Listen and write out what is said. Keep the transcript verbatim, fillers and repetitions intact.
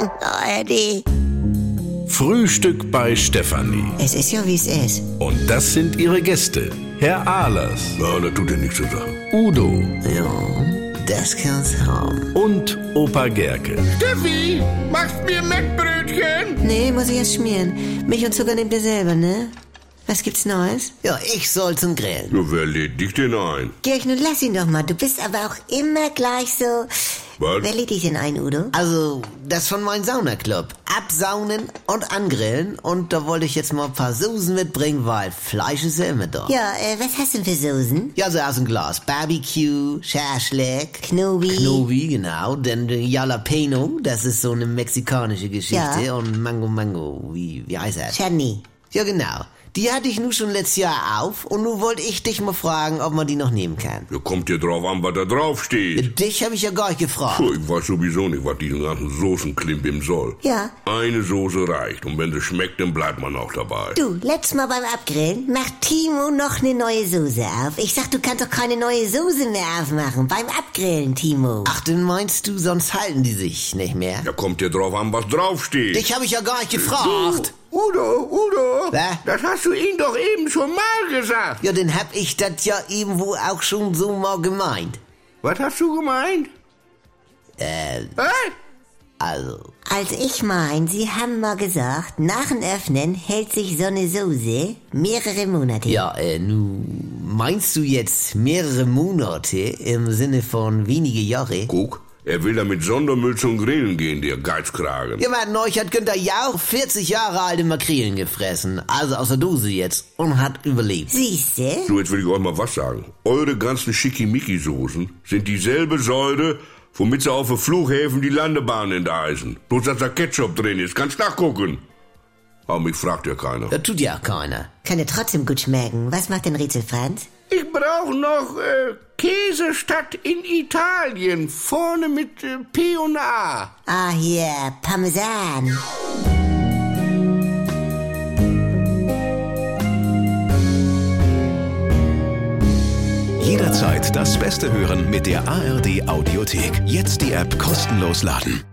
A R D. Frühstück bei Stefanie. Es ist ja, wie es ist. Und das sind ihre Gäste. Herr Ahlers. Ja, das tut ja nichts zu sagen. Udo. Ja, das kann's haben. Und Opa Gerke. Steffi, machst mir Mettbrötchen? Nee, muss ich erst schmieren. Milch und Zucker nehmt ihr selber, ne? Was gibt's Neues? Ja, ich soll zum Grillen. Ja, wer lädt dich denn ein? Georg, nun lass ihn doch mal. Du bist aber auch immer gleich so... Was? Wer lädt dich denn ein, Udo? Also, das von meinem Saunaclub. Absaunen und angrillen. Und da wollte ich jetzt mal ein paar Soßen mitbringen, weil Fleisch ist ja immer da. Ja, äh, was hast du denn für Soßen? Ja, so aus dem Glas. Barbecue, Schaschlik, Knobi. Knobi, genau. Dann die Jalapeno, das ist so eine mexikanische Geschichte. Ja. Und Mango Mango, wie, wie heißt das? Chutney. Ja, genau. Die hatte ich nun schon letztes Jahr auf und nun wollte ich dich mal fragen, ob man die noch nehmen kann. Ja, kommt dir drauf an, was da drauf steht. Dich habe ich ja gar nicht gefragt. Puh, ich weiß sowieso nicht, was diesen ganzen Soßenklimp soll. Ja. Eine Soße reicht und wenn sie schmeckt, dann bleibt man auch dabei. Du, letztes Mal beim Abgrillen macht Timo noch eine neue Soße auf. Ich sag, du kannst doch keine neue Soße mehr aufmachen. Beim Abgrillen, Timo. Ach, dann meinst du, sonst halten die sich nicht mehr? Ja, kommt dir drauf an, was drauf steht. Dich habe ich ja gar nicht gefragt. Udo, Udo, Was? das hast du ihm doch eben schon mal gesagt. Ja, dann hab ich das ja irgendwo auch schon so mal gemeint. Was hast du gemeint? Äh, Was? also... Also ich mein, Sie haben mal gesagt, nach dem Öffnen hält sich so eine Soße mehrere Monate. Ja, äh, nu, meinst du jetzt mehrere Monate im Sinne von wenige Jahre? Guck, er will da mit Sondermüll zum Grillen gehen, der Geizkragen. Ja, man, neulich hat Günther Jauch vierzig Jahre alte Makrelen gefressen, also aus der Dose jetzt, und hat überlebt. Siehste? So, jetzt will ich euch mal was sagen. Eure ganzen Schickimicki-Soßen sind dieselbe Säure, womit sie auf den Flughäfen die Landebahnen enteisen. Bloß, dass da Ketchup drin ist, kannst nachgucken. Aber mich fragt ja keiner. Das tut ja auch keiner. Kann ja trotzdem gut schmecken. Was macht denn Rätsel Franz? Ich brauche noch äh, Käsestadt in Italien, vorne mit äh, P und A. Ah, hier, Parmesan. Jederzeit das Beste hören mit der A R D Audiothek. Jetzt die App kostenlos laden.